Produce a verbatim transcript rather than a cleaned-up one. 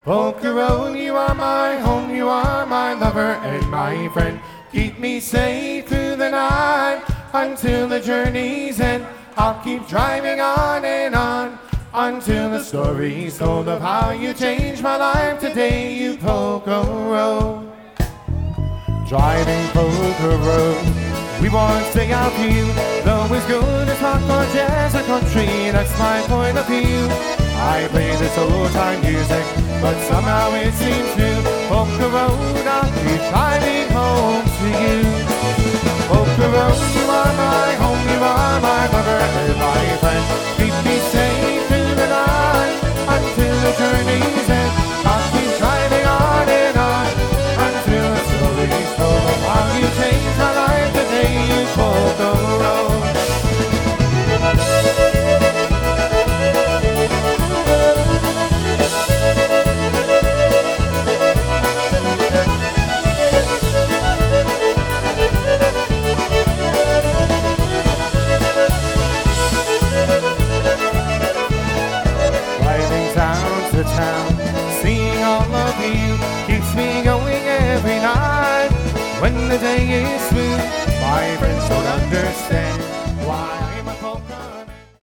Poker Road, you are my home, you are my lover and my friend. Keep me safe through the night until the journey's end. I'll keep driving on and on until the story's told of how you changed my life today, you Poker Road. Driving Poker Road, we won't stay out for you. Though it's good as rock or jazz or country, that's my point of view. I play this old time music, but somehow it seems new. Poker Road, I'll keep driving home to you. Poker Road, you are my home, you are my lover and my friend. Keep me safe through the night until the journey's end. I'll keep driving on and on until the story's told of how you changed my life today, you Poker Road. To town, seeing all of you keeps me going every night. When the day is through, my friends